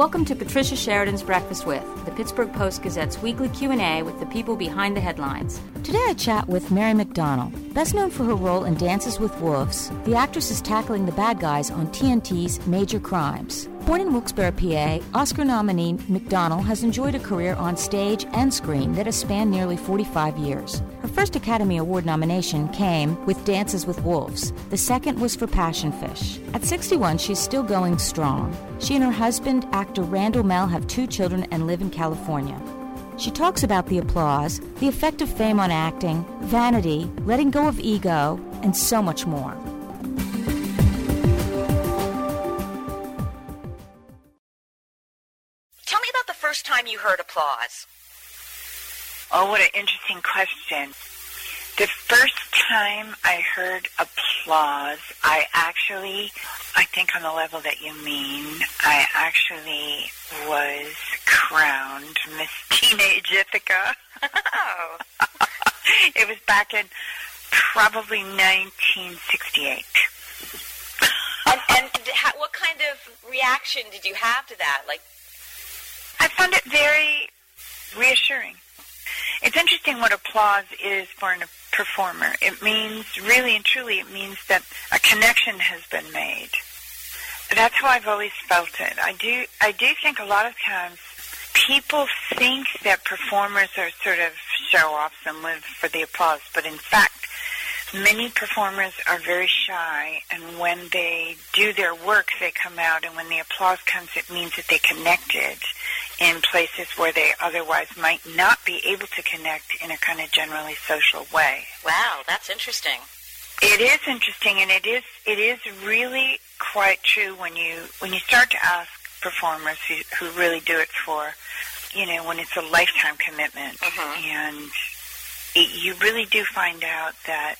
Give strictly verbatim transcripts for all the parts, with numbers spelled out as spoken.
Welcome to Patricia Sheridan's Breakfast With, the Pittsburgh Post-Gazette's weekly Q and A with the people behind the headlines. Today I chat with Mary McDonnell. Best known for her role in Dances with Wolves, the actress is tackling the bad guys on T N T's Major Crimes. Born in Wilkes-Barre, P A, Oscar nominee McDonnell has enjoyed a career on stage and screen that has spanned nearly forty-five years. Her first Academy Award nomination came with Dances with Wolves. The second was for Passion Fish. At sixty-one, she's still going strong. She and her husband, actor Randall Mell, have two children and live in California. She talks about the applause, the effect of fame on acting, vanity, letting go of ego, and so much more. Tell me about the first time you heard applause. Oh, what an interesting question. The first time I heard applause, I actually, I think on the level that you mean, I actually was crowned Miss Teenage Ithaca. Oh. It was back in probably nineteen sixty-eight. And, and how, what kind of reaction did you have to that? Like, I found it very reassuring. It's interesting what applause is for a performer. It means, really and truly, it means that a connection has been made. That's how I've always felt it. I do, I do think a lot of times people think that performers are sort of show-offs and live for the applause, but in fact, many performers are very shy, and when they do their work, they come out, and when the applause comes, it means that they connected in places where they otherwise might not be able to connect in a kind of generally social way. wow, that's interesting. It is interesting, and it is it is really quite true when you when you start to ask performers who, who really do it for, you know, when it's a lifetime commitment, Mm-hmm. and it, you really do find out that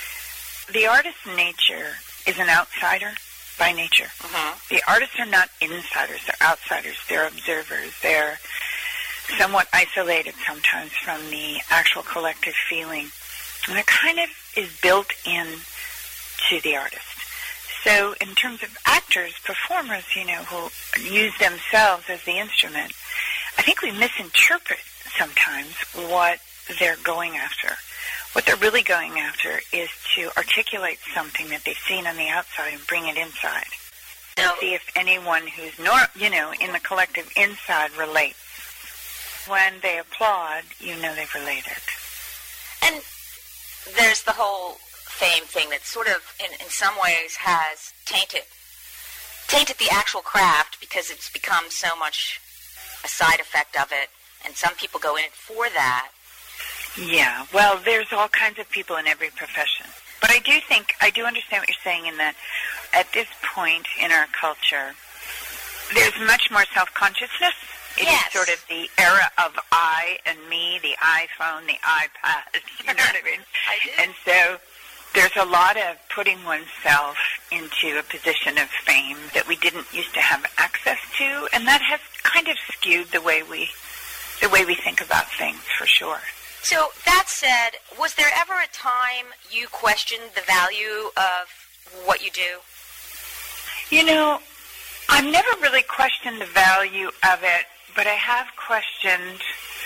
the artist's nature is an outsider by nature. Mm-hmm. The artists are not insiders, they're outsiders, they're observers, they're somewhat isolated sometimes from the actual collective feeling. And it kind of is built in to the artist. So in terms of actors, performers, you know, who use themselves as the instrument, I think we misinterpret sometimes what they're going after. What they're really going after is to articulate something that they've seen on the outside and bring it inside. And So- see if anyone who's, nor, you know, in the collective inside relates. When they applaud, you know they've related. And there's the whole fame thing that sort of, in, in some ways, has tainted tainted the actual craft because it's become so much a side effect of it, and some people go in it for that. Yeah, well, there's all kinds of people in every profession. But I do think, I do understand what you're saying in that at this point in our culture, there's much more self-consciousness. It Yes. is sort of the era of I and me, the iPhone, the iPad, you know what I mean? I do. And so there's a lot of putting oneself into a position of fame that we didn't used to have access to, and that has kind of skewed the way we the way we think about things, for sure. So, that said, was there ever a time you questioned the value of what you do? You know, I've never really questioned the value of it, but I have questioned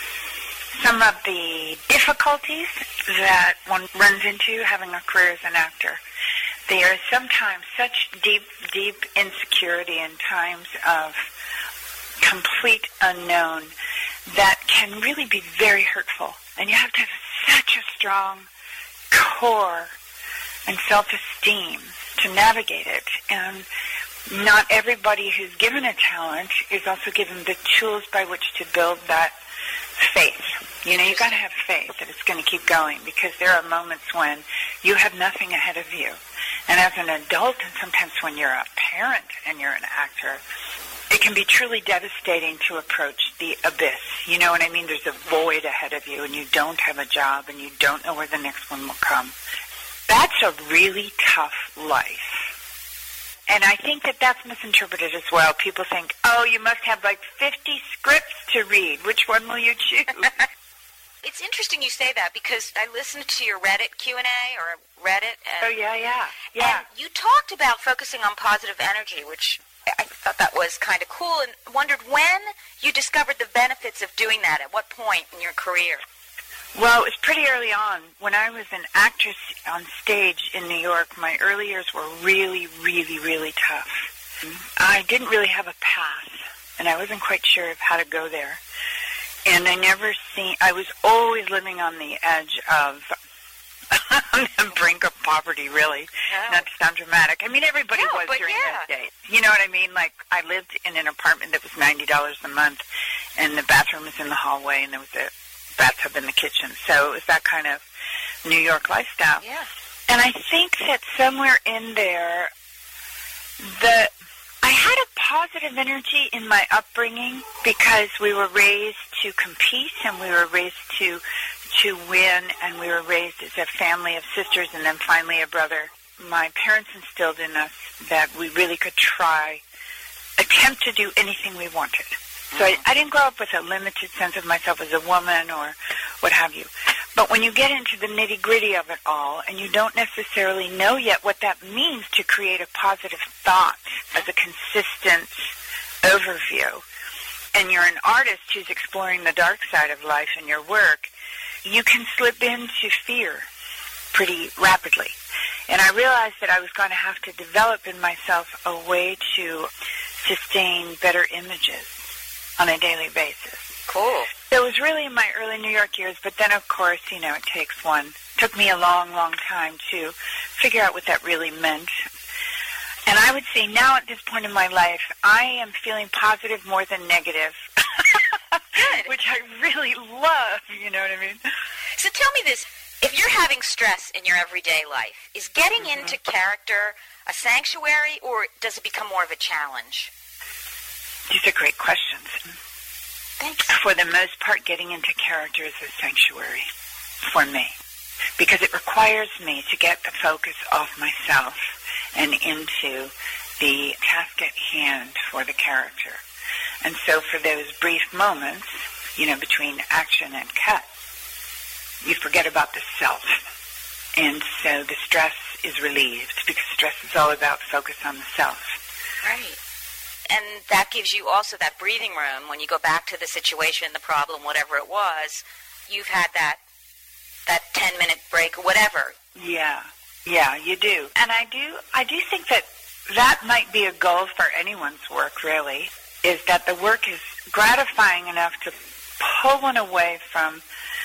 some of the difficulties that one runs into having a career as an actor. There is sometimes such deep, deep insecurity in times of complete unknown that can really be very hurtful. And you have to have such a strong core and self-esteem to navigate it. And not everybody who's given a talent is also given the tools by which to build that faith. You know, you've got to have faith that it's going to keep going, because there are moments when you have nothing ahead of you. And as an adult, and sometimes when you're a parent and you're an actor, it can be truly devastating to approach the abyss. You know what I mean? There's a void ahead of you, and you don't have a job, and you don't know where the next one will come. That's a really tough life. And I think that that's misinterpreted as well. People think, oh, you must have like fifty scripts to read. Which one will you choose? It's interesting you say that, because I listened to your Reddit Q and A, or Reddit. And, oh, yeah, yeah, yeah. And you talked about focusing on positive energy, which I thought that was kind of cool and wondered when you discovered the benefits of doing that. At what point in your career? Well, it was pretty early on. When I was an actress on stage in New York, my early years were really, really, really tough. I didn't really have a path, and I wasn't quite sure of how to go there. And I never seen, I was always living on the edge of on the brink of poverty, really. Oh. Not to sound dramatic. I mean, everybody no, was during yeah. those days. You know what I mean? Like, I lived in an apartment that was ninety dollars a month, and the bathroom was in the hallway, and there was a bathtub in the kitchen. So it was that kind of New York lifestyle. Yeah. And I think that somewhere in there, the I had a positive energy in my upbringing because we were raised to compete and we were raised to to win, and we were raised as a family of sisters and then finally a brother. My parents instilled in us that we really could try, attempt to do anything we wanted. So I, I didn't grow up with a limited sense of myself as a woman or what have you. But when you get into the nitty-gritty of it all and you don't necessarily know yet what that means to create a positive thought as a consistent overview, and you're an artist who's exploring the dark side of life in your work, you can slip into fear pretty rapidly. And I realized that I was going to have to develop in myself a way to sustain better images on a daily basis. Cool. So it was really in my early New York years, but then, of course, you know, it takes one. It took me a long, long time to figure out what that really meant. And I would say now at this point in my life, I am feeling positive more than negative. Good. Which I really love, you know what I mean? So tell me this. If you're having stress in your everyday life, is getting mm-hmm. into character a sanctuary, or does it become more of a challenge? These are great questions. Thanks. For the most part, getting into character is a sanctuary for me because it requires me to get the focus off myself and into the task at hand for the character. And so for those brief moments, you know, between action and cut, you forget about the self. And so the stress is relieved because stress is all about focus on the self. Right. And that gives you also that breathing room when you go back to the situation, the problem, whatever it was. You've had that that ten-minute break or whatever. Yeah, yeah, you do. And I do, I do think that that might be a goal for anyone's work, really, is that the work is gratifying enough to pull one away from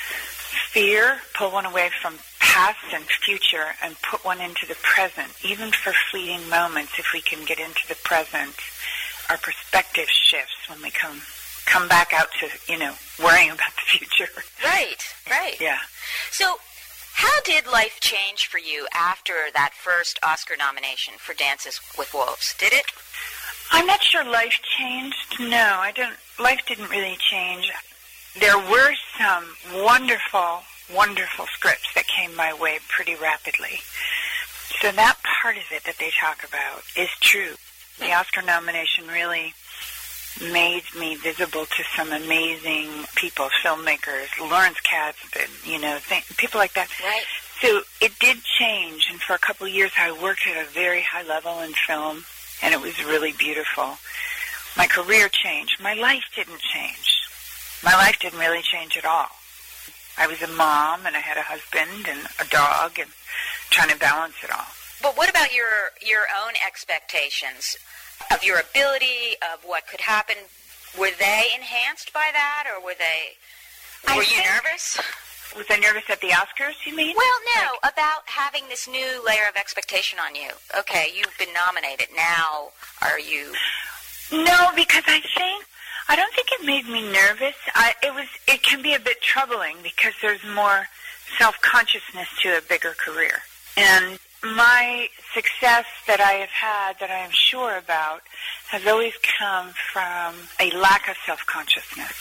fear, pull one away from past and future, and put one into the present. Even for fleeting moments, if we can get into the present, our perspective shifts when we come come back out to, you know, worrying about the future. Right, right. Yeah. So how did life change for you after that first Oscar nomination for Dances with Wolves? Did it? I'm not sure life changed. No, I don't. Life didn't really change. There were some wonderful, wonderful scripts that came my way pretty rapidly. So that part of it that they talk about is true. The Oscar nomination really made me visible to some amazing people, filmmakers, Lawrence Kasdan, you know, th- people like that. Right. So it did change, and for a couple of years I worked at a very high level in film, and it was really beautiful. My career changed. My life didn't change. My life didn't really change at all. I was a mom, and I had a husband and a dog, and trying to balance it all. But what about your your own expectations of your ability, of what could happen? Were they enhanced by that, or were they? Were I you nervous? Was I nervous at the Oscars, you mean? Well, no, like, about having this new layer of expectation on you. Okay, you've been nominated. Now, are you? No, because I think I don't think it made me nervous. I, it was. It can be a bit troubling because there's more self-consciousness to a bigger career. And my success that I have had, that I am sure about, has always come from a lack of self-consciousness.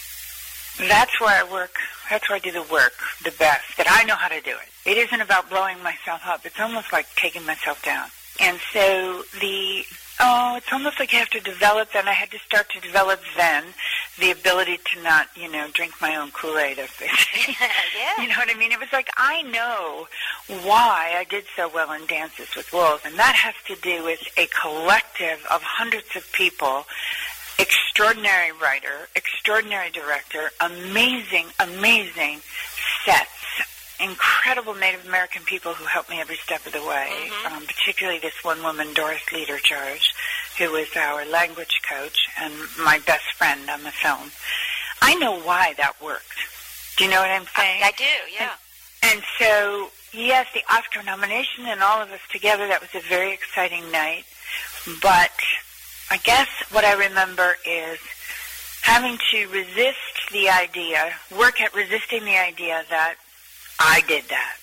That's where I work. That's where I do the work the best, that I know how to do it. It isn't about blowing myself up. It's almost like taking myself down. And so the, oh, it's almost like you have to develop, and I had to start to develop then, the ability to not, you know, drink my own Kool-Aid, as they say. Yeah. You know what I mean? It was like, I know why I did so well in Dances with Wolves, and that has to do with a collective of hundreds of people, extraordinary writer, extraordinary director, amazing, amazing sets, incredible Native American people who helped me every step of the way, mm-hmm. um, particularly this one woman, Doris Ledercharge, who was our language coach and my best friend on the film. I know why that worked. Do you know what I'm saying? I, I do, yeah. And, and so, yes, the Oscar nomination and all of us together, that was a very exciting night. But I guess what I remember is having to resist the idea, work at resisting the idea that I did that.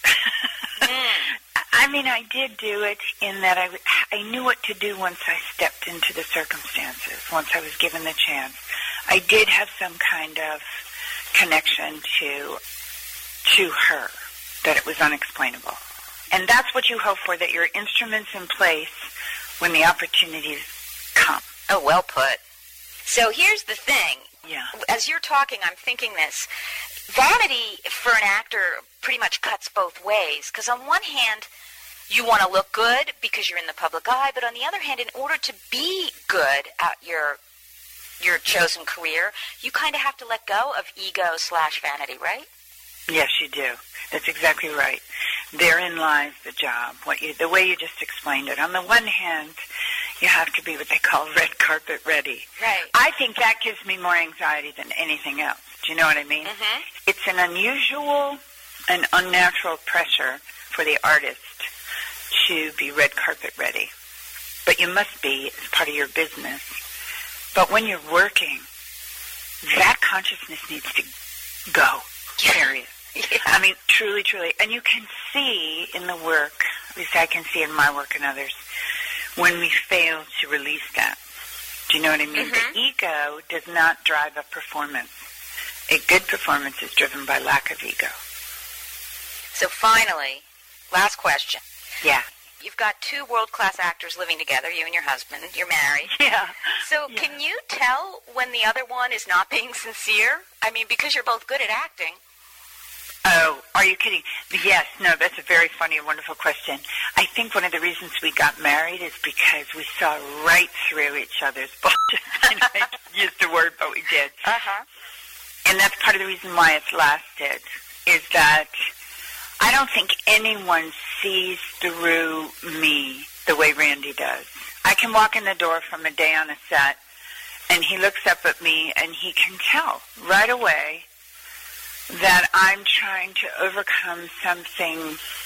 mm. I mean, I did do it in that I, I knew what to do once I stepped into the circumstances, once I was given the chance. I did have some kind of connection to to her, that it was unexplainable. And that's what you hope for, that your instrument's in place when the opportunities come. Oh, well put. So here's the thing. Yeah. As you're talking, I'm thinking this. Vanity for an actor pretty much cuts both ways, because on one hand, you want to look good because you're in the public eye, but on the other hand, in order to be good at your your chosen career, you kind of have to let go of ego slash vanity, right? Yes, you do. That's exactly right. Therein lies the job, what you, the way you just explained it. On the one hand, you have to be what they call red carpet ready. Right. I think that gives me more anxiety than anything else. Do you know what I mean? Mm-hmm. It's an unusual and unnatural pressure for the artist to be red carpet ready. But you must be as part of your business. But when you're working, that consciousness needs to go, period. Yeah. I mean, truly, truly. And you can see in the work, at least I can see in my work and others, when we fail to release that. Do you know what I mean? Mm-hmm. The ego does not drive a performance. A good performance is driven by lack of ego. So finally, last question. Yeah. You've got two world-class actors living together, you and your husband. You're married. Yeah. So yeah. Can you tell when the other one is not being sincere? I mean, because you're both good at acting. Oh, are you kidding? Yes, no, that's a very funny and wonderful question. I think one of the reasons we got married is because we saw right through each other's bullshit. I know I used the word, but we did. Uh-huh. And that's part of the reason why it's lasted, is that I don't think anyone sees through me the way Randy does. I can walk in the door from a day on a set, and he looks up at me, and he can tell right away that I'm trying to overcome something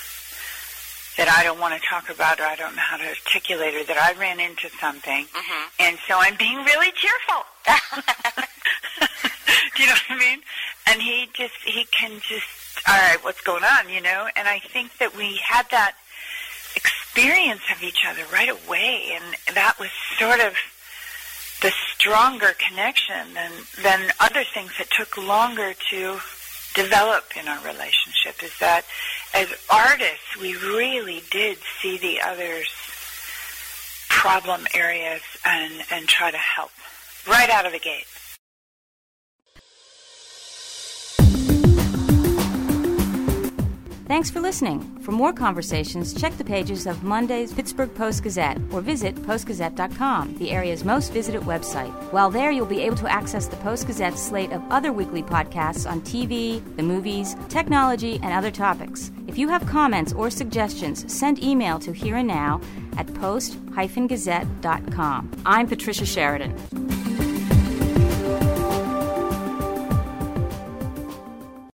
that I don't want to talk about, or I don't know how to articulate, or that I ran into something, mm-hmm. and so I'm being really cheerful. Do you know what I mean? And he just, he can just, all right, what's going on, you know? And I think that we had that experience of each other right away, and that was sort of the stronger connection than, than other things that took longer to develop in our relationship, is that as artists, we really did see the other's problem areas and, and try to help right out of the gate. Thanks for listening. For more conversations, check the pages of Monday's Pittsburgh Post-Gazette or visit post gazette dot com, the area's most visited website. While there, you'll be able to access the Post-Gazette's slate of other weekly podcasts on T V, the movies, technology, and other topics. If you have comments or suggestions, send email to here and now at post dash gazette dot com. I'm Patricia Sheridan.